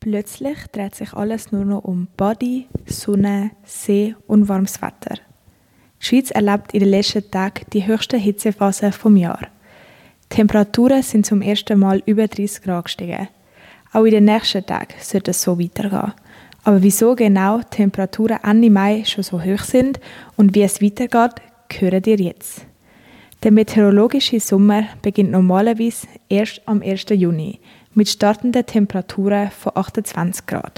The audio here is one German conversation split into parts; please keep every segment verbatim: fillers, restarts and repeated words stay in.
Plötzlich dreht sich alles nur noch um Body, Sonne, See und warmes Wetter. Die Schweiz erlebt in den letzten Tagen die höchste Hitzephase vom Jahr. Die Temperaturen sind zum ersten Mal über dreißig Grad gestiegen. Auch in den nächsten Tagen sollte es so weitergehen. Aber wieso genau die Temperaturen Ende Mai schon so hoch sind und wie es weitergeht, hören ihr jetzt. Der meteorologische Sommer beginnt normalerweise erst am ersten Juni mit startenden Temperaturen von achtundzwanzig Grad.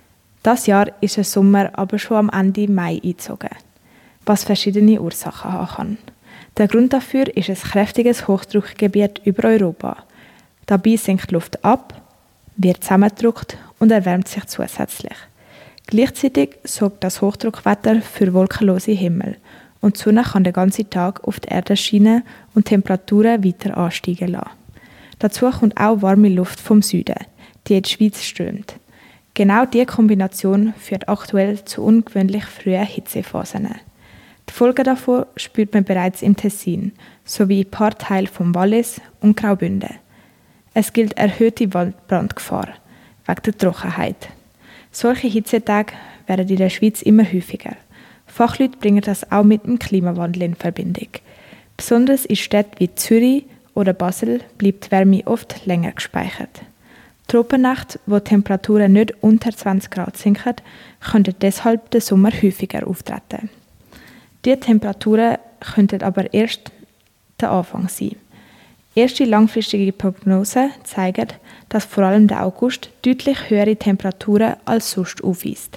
Das Jahr ist der Sommer aber schon am Ende Mai eingezogen, was verschiedene Ursachen haben kann. Der Grund dafür ist ein kräftiges Hochdruckgebiet über Europa. Dabei sinkt die Luft ab, wird zusammengedrückt und erwärmt sich zusätzlich. Gleichzeitig sorgt das Hochdruckwetter für wolkenlose Himmel und die Sonne kann den ganzen Tag auf die Erde scheinen und Temperaturen weiter ansteigen lassen. Dazu kommt auch warme Luft vom Süden, die in die Schweiz strömt. Genau diese Kombination führt aktuell zu ungewöhnlich frühen Hitzephasen. Die Folgen davon spürt man bereits im Tessin, sowie in ein paar Teilen vom Wallis und Graubünden. Es gilt erhöhte Waldbrandgefahr wegen der Trockenheit. Solche Hitzetage werden in der Schweiz immer häufiger. Fachleute bringen das auch mit dem Klimawandel in Verbindung. Besonders in Städten wie Zürich oder Basel bleibt die Wärme oft länger gespeichert. Tropennächte, wo die Temperaturen nicht unter zwanzig Grad sinken, könnten deshalb den Sommer häufiger auftreten. Diese Temperaturen könnten aber erst der Anfang sein. Erste langfristige Prognosen zeigen, dass vor allem der August deutlich höhere Temperaturen als sonst aufweist.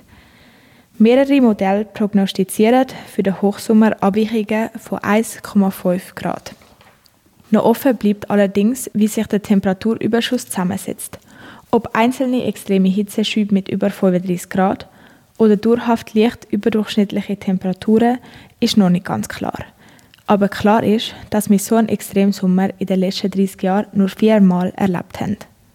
Mehrere Modelle prognostizieren für den Hochsommer Abweichungen von eins Komma fünf Grad. Noch offen bleibt allerdings, wie sich der Temperaturüberschuss zusammensetzt. Ob einzelne extreme Hitzeschübe mit über fünfunddreißig Grad oder dauerhaft leicht überdurchschnittliche Temperaturen ist noch nicht ganz klar. Aber klar ist, dass wir so einen extremen Sommer in den letzten dreißig Jahren nur viermal erlebt haben.